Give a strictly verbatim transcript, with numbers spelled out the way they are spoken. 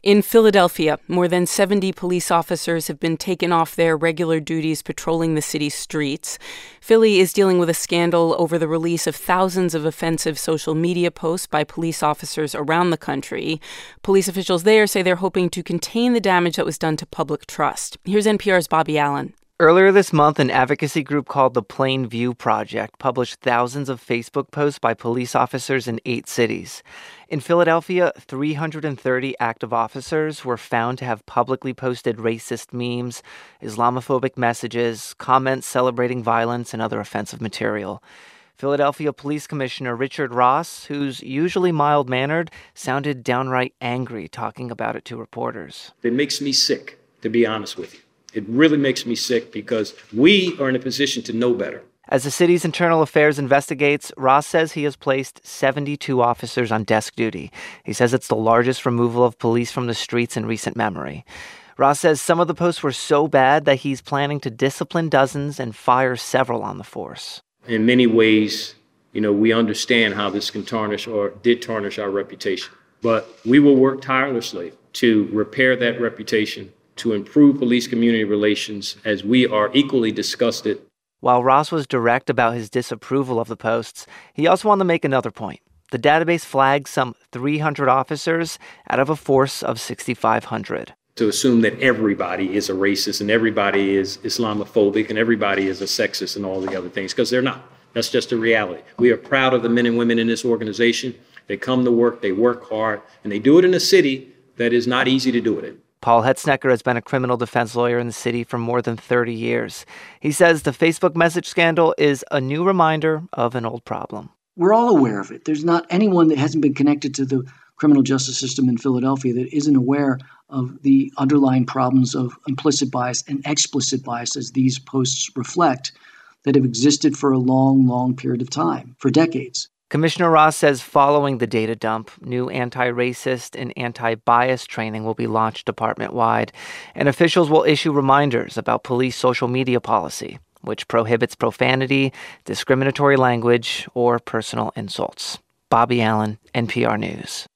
In Philadelphia, more than seventy police officers have been taken off their regular duties patrolling the city's streets. Philly is dealing with a scandal over the release of thousands of offensive social media posts by police officers around the country. Police officials there say they're hoping to contain the damage that was done to public trust. Here's N P R's Bobby Allen. Earlier this month, an advocacy group called the Plain View Project published thousands of Facebook posts by police officers in eight cities. In Philadelphia, three hundred thirty active officers were found to have publicly posted racist memes, Islamophobic messages, comments celebrating violence, and other offensive material. Philadelphia Police Commissioner Richard Ross, who's usually mild-mannered, sounded downright angry talking about it to reporters. It makes me sick, to be honest with you. It really makes me sick because we are in a position to know better. As the city's internal affairs investigates, Ross says he has placed seventy-two officers on desk duty. He says it's the largest removal of police from the streets in recent memory. Ross says some of the posts were so bad that he's planning to discipline dozens and fire several on the force. In many ways, you know, we understand how this can tarnish or did tarnish our reputation. But we will work tirelessly to repair that reputation, to improve police-community relations, as we are equally disgusted. While Ross was direct about his disapproval of the posts, he also wanted to make another point. The database flagged some three hundred officers out of a force of six thousand five hundred. To assume that everybody is a racist and everybody is Islamophobic and everybody is a sexist and all the other things, because they're not. That's just a reality. We are proud of the men and women in this organization. They come to work, they work hard, and they do it in a city that is not easy to do it in. Paul Hetznecker has been a criminal defense lawyer in the city for more than thirty years. He says the Facebook message scandal is a new reminder of an old problem. We're all aware of it. There's not anyone that hasn't been connected to the criminal justice system in Philadelphia that isn't aware of the underlying problems of implicit bias and explicit bias, as these posts reflect, that have existed for a long, long period of time, for decades. Commissioner Ross says following the data dump, new anti-racist and anti-bias training will be launched department-wide, and officials will issue reminders about police social media policy, which prohibits profanity, discriminatory language, or personal insults. Bobby Allen, N P R News.